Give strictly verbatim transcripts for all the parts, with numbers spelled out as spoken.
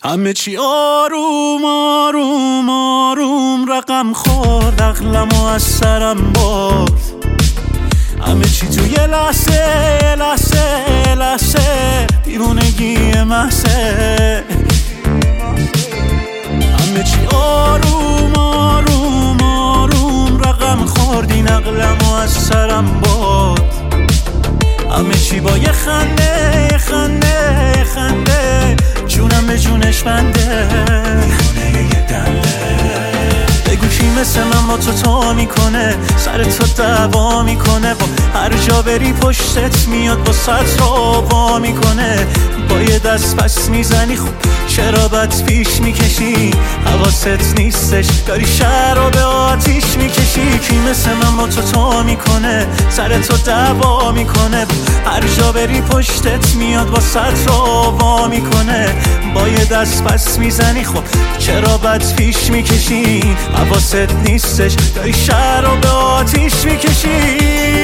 همه چی آروم آروم آروم رقم خورد، عقلمو از سرم برد. همه چی تو یه لحظه لحظه لحظه دیوونگی محضه. همه چی آروم آروم آروم رقم خورد، این عقلمو از سرم برد. همه چی با یه خنده یه خنده یه خنده جونم به جونش بنده. بگو کی مثل من با تو تو میکنه، سر تو دعوا میکنه، با هر جا بری پشتت میاد با ست رو وا میکنه. با یه دست پس میزنی خوب چرا بد پیش میکشی، حواست نیستش داری شهر رو به آتیش میکشی. کی مثل من با تو تو میکنه، سر تو دعوا میکنه، هر جا بری پشتت میاد با ست رو وا میکنه. با یه دست پس میزنی خب چرا بد پیش میکشی، حواست نیستش داری شهر رو به آتیش میکشی.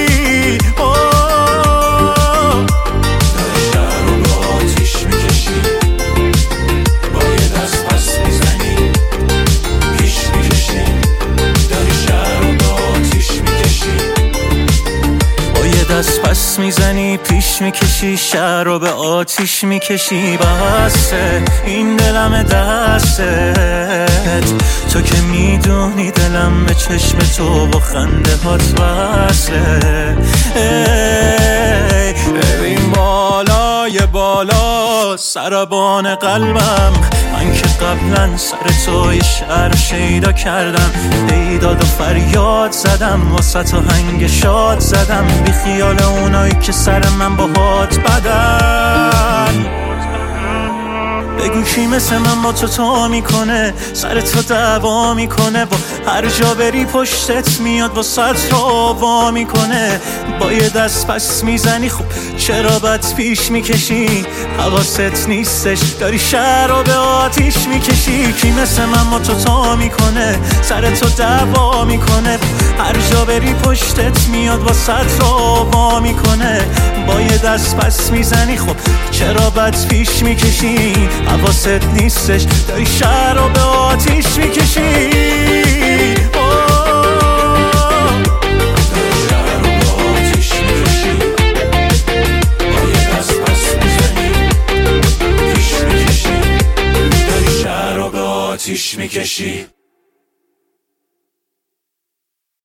دست پس میزنی پیش میکشی، شهر رو به آتیش میکشی. بسه این دلم دستت، تو که میدونی دلم به چشم تو با خنده هات وصله. ببین بالای بالا سربان قلبم، من که قبلا سر تو یه شعر شیدا کردم، بیداد و فریاد زدم، واسه تو هنگ شاد زدم، بی خیال اونایی که سر من با هات بدن. بگو کی مثل من با تو تو میکنه، سر تو دعوا میکنه، با هر جا بری پشتت میاد با ست رو وا میکنه. با یه دست پس میزنی خوب چرا بد پیش میکشی، حواست نیستش داری شهر رو به آتیش میکشی. کی مثل من با تو تو میکنه، سر تو دعوا میکنه، هر جا بری پشتت میاد با ست رو وا میکنه. با یه دست پس میزنی خب چرا بد پیش میکشی، حواست نیستش داری شهر رو به آتیش میکشی. آتیش میکشی